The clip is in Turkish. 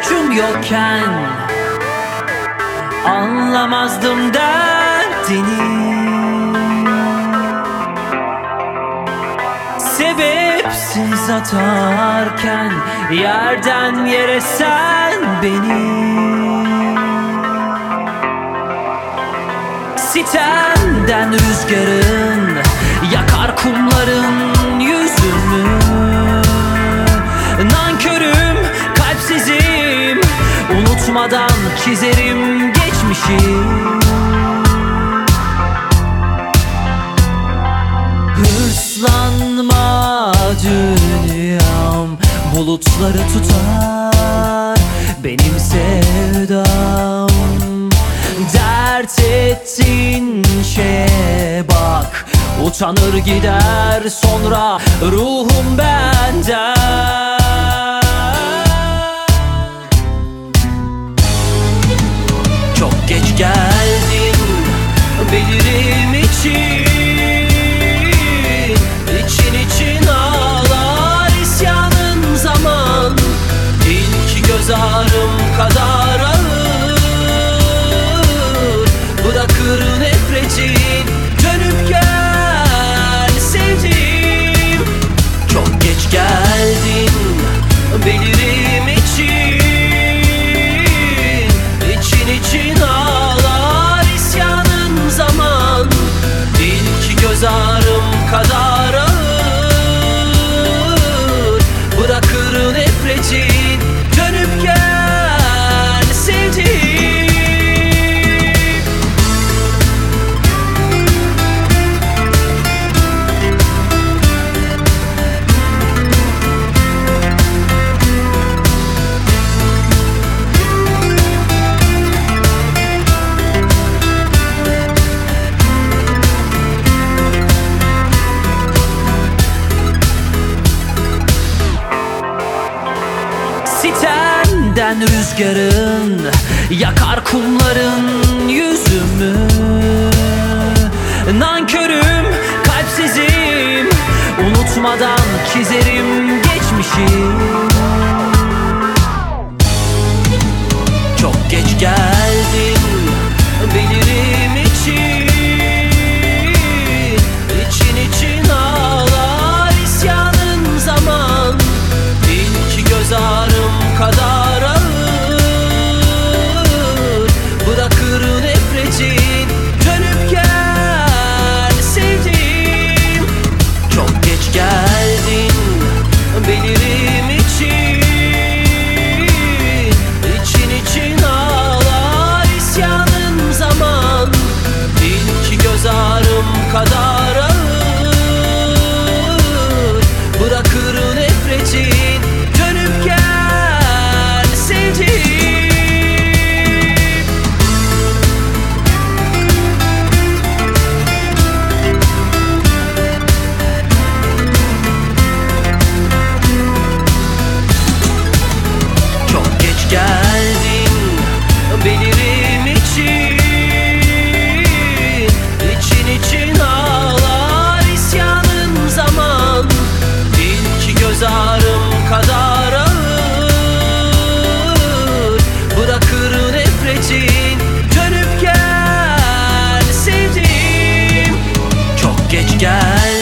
suçum yokken anlamazdım derdini. Sebepsiz atarken yerden yere sen beni. Sitemden rüzgarın yakar kumların yüzümü. Nankörüm, kalpsizim, unutmadan çizerim geçmişi. Hırslanma dünyam, bulutları tutar benim sevdam. Dert ettin şeye bak, utanır gider sonra ruhum benden. Çok geç geldin bilirim için. İçin için ağlar isyanın zaman. İlk göz ağrım kadar ağır bırakır nefretin. Dönüp gel sevdiğim. Çok geç geldin bilirim için. İçin için ağlar isyanın zaman. İlk göz ağrım kadar ağır bırakır nefretin. Dönüp gel sevdiğim. Sitemden rüzgarın yakar kumların yüzümü. Nankörüm, kalpsizim, unutmadan çizerim geçmişi. Çok geç geldin bilirim için. İçin için ağlar isyanın zaman. İlk göz ağrım kadar ağır bırakır nefretin. Dönüp gel sevdiğim. Çok geç geldin bilirim için. İçin için ağlar isyanın zaman. İlk göz ağrım kadar ağır bırakır nefretin. Dönüp gel sevdiğim. Çok geç geldin bilirim için. İçin için ağlar isyanın zaman. İlk göz ağrım kadar ağır bırakır nefretin. Dönüp gel sevdiğim. Çok geç gel